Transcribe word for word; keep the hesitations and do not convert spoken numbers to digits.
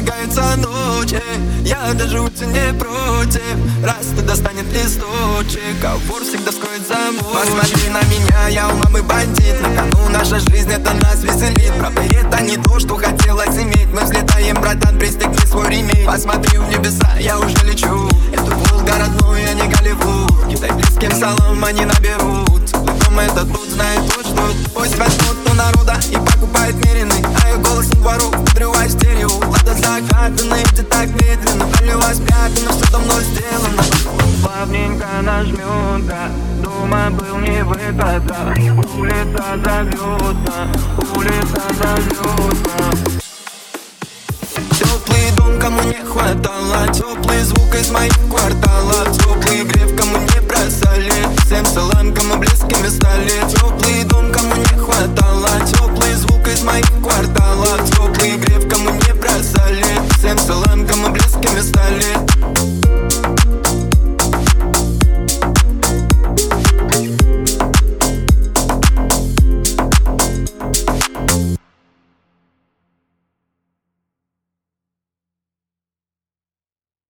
зажигаются ночи. Я даже уйти не против, раз ты достанет листочек, а вор всегда скроет замок. Посмотри на меня, я у мамы бандит. На кону наша жизнь, это нас веселит. Правда, это не то, что хотелось иметь. Мы взлетаем, братан, пристегни свой ремень. Посмотри в небеса, я уже лечу. Это Волга родной, а не Голливуд. Китай близким салам, они наберут. Дом это тут, знает тот, что пусть возьмут у народа и покупает меренный. А ее голос не воров, подрывай стерео. Лада закатана, иди так медленно. Пролилась пятна, что давно сделано. Плавненько нажмет, да. Дома был не выхода. Улица зовется, улица зовется. Теплый дом, кому не хватало. Теплый звук из моих кварталов. Теплый грев, кому не